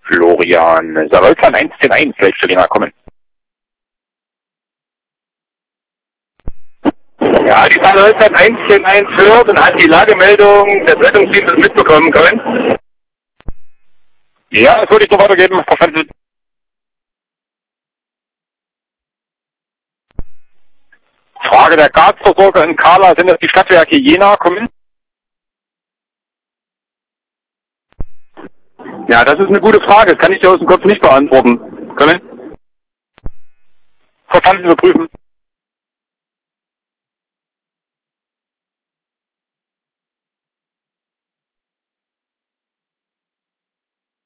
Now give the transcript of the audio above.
Florian, Saroltan 110.1, vielleicht zu dir kommen. Ja, die Saroltan 110.1 hört und hat die Lagemeldung des Rettungsdienstes mitbekommen können. Ja, das würde ich so weitergeben, verstanden. Frage der Gasversorger in Kala, sind das die Stadtwerke Jena, kommen? Ja, das ist eine gute Frage, das kann ich dir aus dem Kopf nicht beantworten. Können? Verstanden, überprüfen.